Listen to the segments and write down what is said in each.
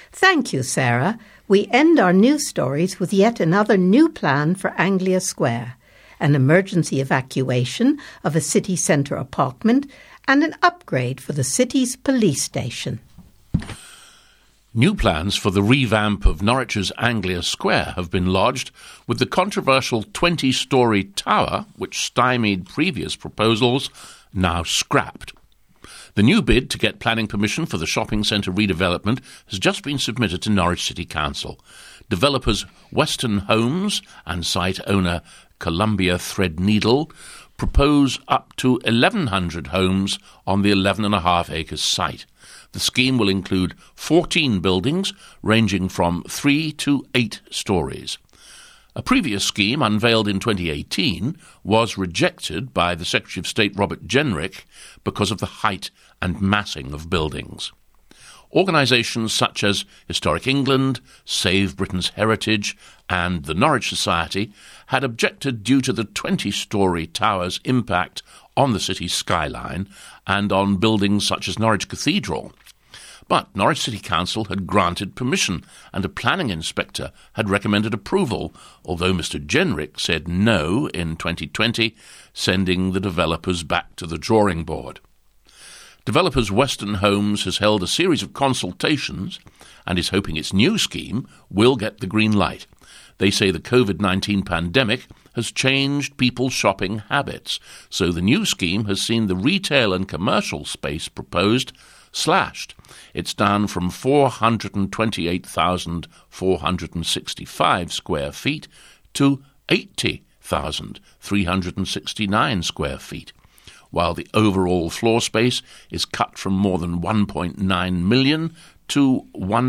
Thank you, Sarah. We end our news stories with yet another new plan for Anglia Square, an emergency evacuation of a city centre apartment and an upgrade for the city's police station. New plans for the revamp of Norwich's Anglia Square have been lodged, with the controversial 20-storey tower, which stymied previous proposals, now scrapped. The new bid to get planning permission for the shopping centre redevelopment has just been submitted to Norwich City Council. Developers Western Homes and site owner Columbia Threadneedle propose up to 1,100 homes on the 11.5 acres site. The scheme will include 14 buildings ranging from 3 to 8 stories. A previous scheme, unveiled in 2018, was rejected by the Secretary of State Robert Jenrick because of the height and massing of buildings. Organisations such as Historic England, Save Britain's Heritage and the Norwich Society had objected due to the 20-storey tower's impact on the city's skyline and on buildings such as Norwich Cathedral. But Norwich City Council had granted permission and a planning inspector had recommended approval, although Mr Jenrick said no in 2020, sending the developers back to the drawing board. Developers Western Homes has held a series of consultations and is hoping its new scheme will get the green light. They say the COVID-19 pandemic has changed people's shopping habits, so the new scheme has seen the retail and commercial space proposed slashed. It's down from 428,465 square feet to 80,369 square feet, while the overall floor space is cut from more than 1.9 million to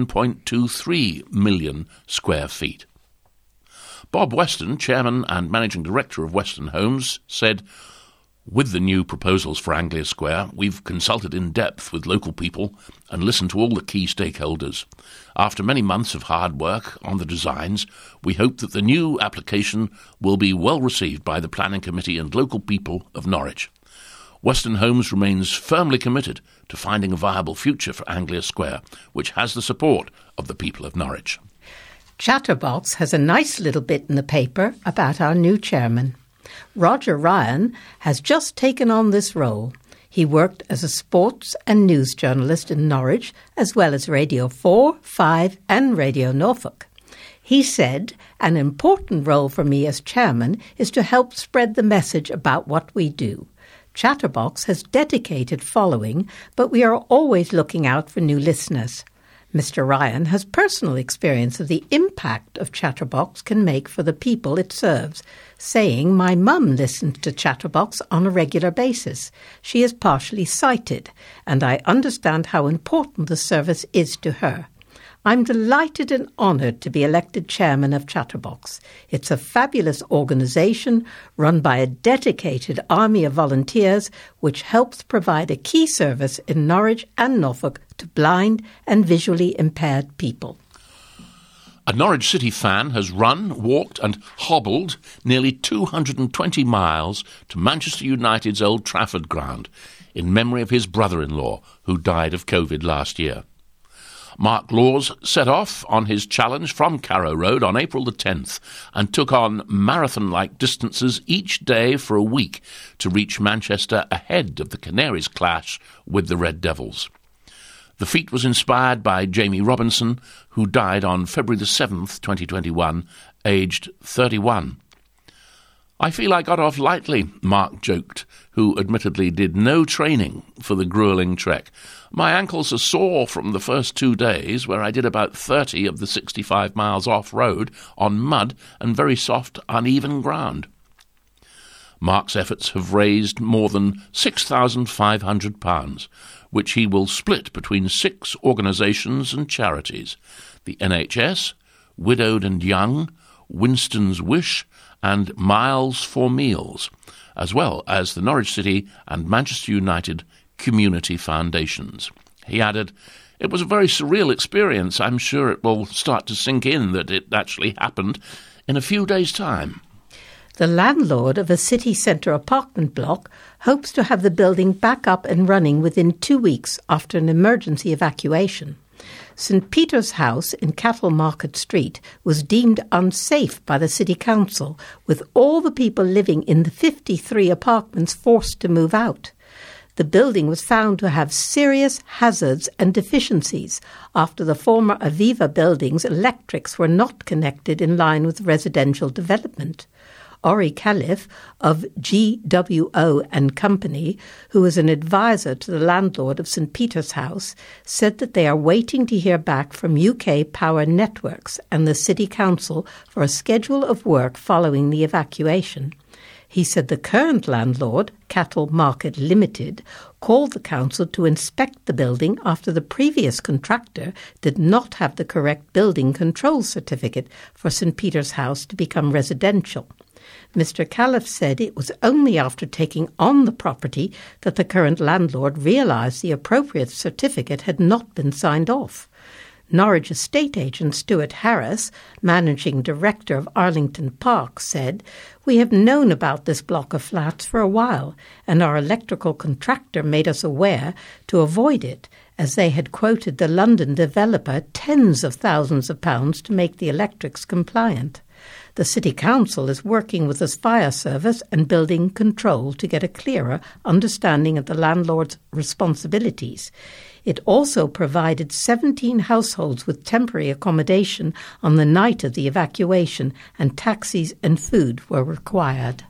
1.23 million square feet. Bob Weston, Chairman and Managing Director of Western Homes, said, "With the new proposals for Anglia Square, we've consulted in depth with local people and listened to all the key stakeholders. After many months of hard work on the designs, we hope that the new application will be well received by the Planning Committee and local people of Norwich. Western Homes remains firmly committed to finding a viable future for Anglia Square, which has the support of the people of Norwich." Chatterbox has a nice little bit in the paper about our new chairman. Roger Ryan has just taken on this role. He worked as a sports and news journalist in Norwich, as well as Radio 4, 5 and Radio Norfolk. He said, "An important role for me as chairman is to help spread the message about what we do. Chatterbox has dedicated following, but we are always looking out for new listeners. Mr. Ryan has personal experience of the impact of Chatterbox can make for the people it serves, saying, 'My mum listens to Chatterbox on a regular basis. She is partially sighted, and I understand how important the service is to her. I'm delighted and honoured to be elected chairman of Chatterbox. It's a fabulous organisation run by a dedicated army of volunteers which helps provide a key service in Norwich and Norfolk to blind and visually impaired people.'" A Norwich City fan has run, walked and hobbled nearly 220 miles to Manchester United's Old Trafford ground in memory of his brother-in-law who died of COVID last year. Mark Laws set off on his challenge from Carrow Road on April the 10th and took on marathon-like distances each day for a week to reach Manchester ahead of the Canaries' clash with the Red Devils. The feat was inspired by Jamie Robinson, who died on February the 7th, 2021, aged 31. "I feel I got off lightly," Mark joked, who admittedly did no training for the gruelling trek. "My ankles are sore from the first 2 days, where I did about 30 of the 65 miles off-road on mud and very soft, uneven ground." Mark's efforts have raised more than £6,500, which he will split between 6 organisations and charities: the NHS, Widowed and Young, Winston's Wish and Miles for Meals, as well as the Norwich City and Manchester United Community Foundations. He added, "It was a very surreal experience. I'm sure it will start to sink in that it actually happened in a few days' time." The landlord of a city centre apartment block hopes to have the building back up and running within 2 weeks after an emergency evacuation. St. Peter's House in Cattle Market Street was deemed unsafe by the City Council, with all the people living in the 53 apartments forced to move out. The building was found to have serious hazards and deficiencies after the former Aviva building's electrics were not connected in line with residential development. Ori Caliph of GWO and Company, who is an advisor to the landlord of St. Peter's House, said that they are waiting to hear back from UK Power Networks and the City Council for a schedule of work following the evacuation. He said the current landlord, Cattle Market Limited, called the council to inspect the building after the previous contractor did not have the correct building control certificate for St. Peter's House to become residential. Mr. Caliph said it was only after taking on the property that the current landlord realised the appropriate certificate had not been signed off. Norwich estate agent Stuart Harris, managing director of Arlington Park, said, "We have known about this block of flats for a while, and our electrical contractor made us aware to avoid it, as they had quoted the London developer tens of thousands of pounds to make the electrics compliant. The City Council is working with the fire service and building control to get a clearer understanding of the landlord's responsibilities. It also provided 17 households with temporary accommodation on the night of the evacuation, and taxis and food were required."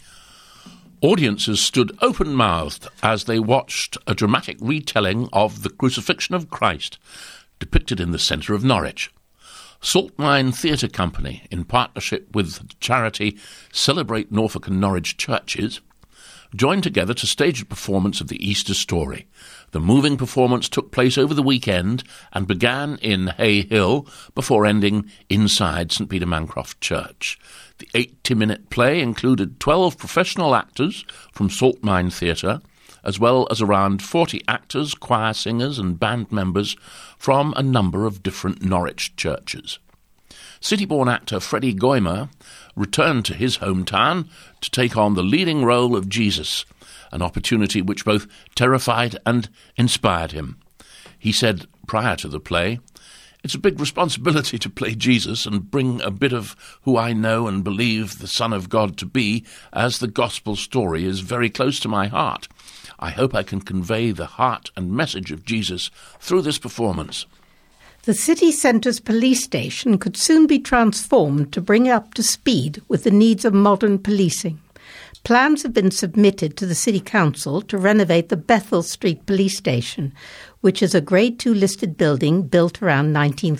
Audiences stood open-mouthed as they watched a dramatic retelling of the crucifixion of Christ, depicted in the centre of Norwich. Salt Mine Theatre Company, in partnership with charity Celebrate Norfolk and Norwich Churches, joined together to stage a performance of the Easter story. The moving performance took place over the weekend and began in Hay Hill before ending inside St. Peter Mancroft Church. The 80-minute play included 12 professional actors from Salt Mine Theatre, as well as around 40 actors, choir singers and band members from a number of different Norwich churches. City-born actor Freddie Goymer returned to his hometown to take on the leading role of Jesus, an opportunity which both terrified and inspired him. He said prior to the play, "It's a big responsibility to play Jesus and bring a bit of who I know and believe the Son of God to be, as the gospel story is very close to my heart. I hope I can convey the heart and message of Jesus through this performance." The city centre's police station could soon be transformed to bring it up to speed with the needs of modern policing. Plans have been submitted to the City Council to renovate the Bethel Street Police Station, which is a Grade 2 listed building built around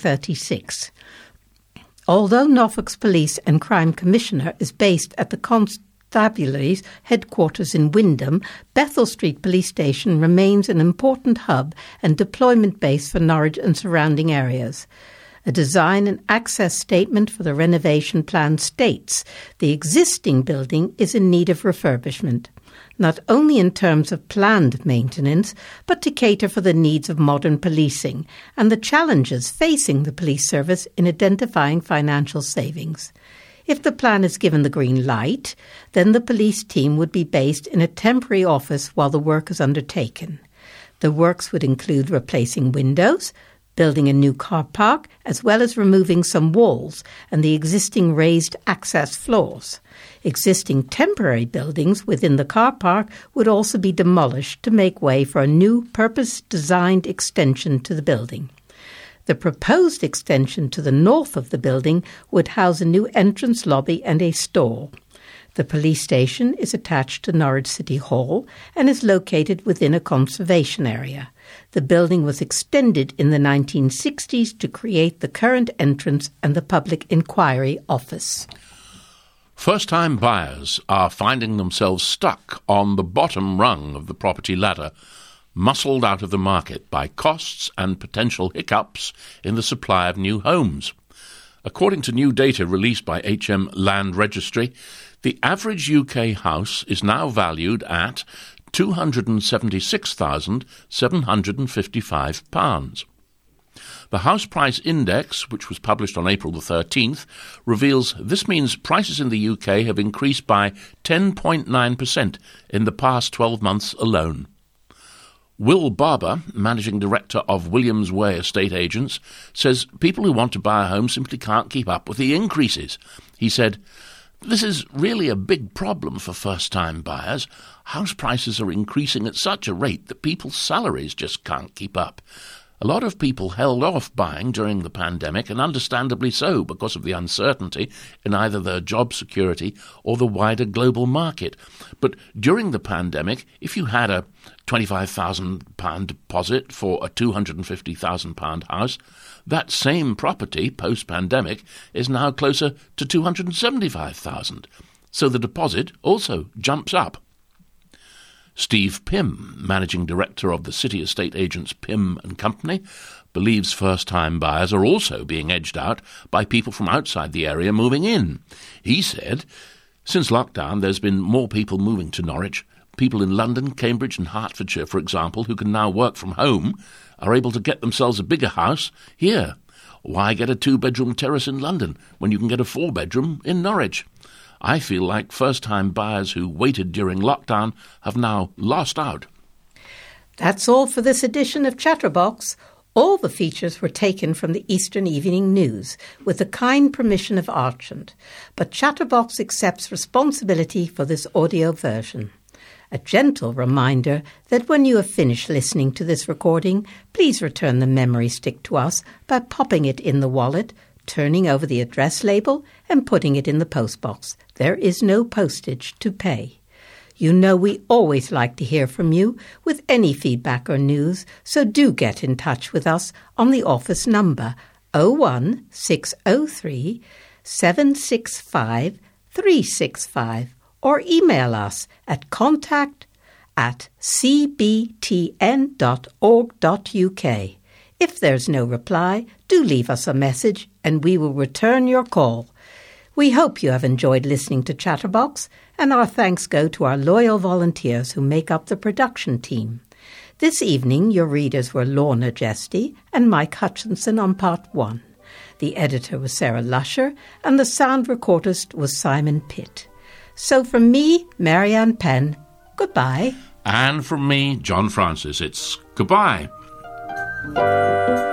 1936. Although Norfolk's Police and Crime Commissioner is based at the Constabulary's headquarters in Windham, Bethel Street Police Station remains an important hub and deployment base for Norwich and surrounding areas. A design and access statement for the renovation plan states the existing building is in need of refurbishment, not only in terms of planned maintenance, but to cater for the needs of modern policing and the challenges facing the police service in identifying financial savings. If the plan is given the green light, then the police team would be based in a temporary office while the work is undertaken. The works would include replacing windows, building a new car park, as well as removing some walls and the existing raised access floors. Existing temporary buildings within the car park would also be demolished to make way for a new purpose-designed extension to the building. The proposed extension to the north of the building would house a new entrance lobby and a store. The police station is attached to Norwich City Hall and is located within a conservation area. The building was extended in the 1960s to create the current entrance and the Public Inquiry Office. First-time buyers are finding themselves stuck on the bottom rung of the property ladder, muscled out of the market by costs and potential hiccups in the supply of new homes. According to new data released by HM Land Registry, the average UK house is now valued at £276,755. The House Price Index, which was published on April the 13th, reveals this means prices in the UK have increased by 10.9% in the past 12 months alone. Will Barber, managing director of Williams Way Estate Agents, says people who want to buy a home simply can't keep up with the increases. He said, "This is really a big problem for first-time buyers. House prices are increasing at such a rate that people's salaries just can't keep up. A lot of people held off buying during the pandemic, and understandably so, because of the uncertainty in either their job security or the wider global market. But during the pandemic, if you had a £25,000 deposit for a £250,000 house, that same property, post-pandemic, is now closer to £275,000. So the deposit also jumps up." Steve Pym, managing director of the city estate agents Pym & Company, believes first-time buyers are also being edged out by people from outside the area moving in. He said, "Since lockdown, there's been more people moving to Norwich. People in London, Cambridge and Hertfordshire, for example, who can now work from home, are able to get themselves a bigger house here. Why get a 2-bedroom terrace in London when you can get a 4-bedroom in Norwich? I feel like first-time buyers who waited during lockdown have now lost out." That's all for this edition of Chatterbox. All the features were taken from the Eastern Evening News, with the kind permission of Archant, but Chatterbox accepts responsibility for this audio version. A gentle reminder that when you have finished listening to this recording, please return the memory stick to us by popping it in the wallet, turning over the address label and putting it in the postbox. There is no postage to pay. You know we always like to hear from you with any feedback or news, so do get in touch with us on the office number 01603 765 365 or email us at contact@cbtn.org.uk. If there's no reply, do leave us a message and we will return your call. We hope you have enjoyed listening to Chatterbox, and our thanks go to our loyal volunteers who make up the production team. This evening, your readers were Lorna Jesty and Mike Hutchinson on Part 1. The editor was Sarah Lusher, and the sound recordist was Simon Pitt. So from me, Marianne Penn, goodbye. And from me, John Francis, it's goodbye.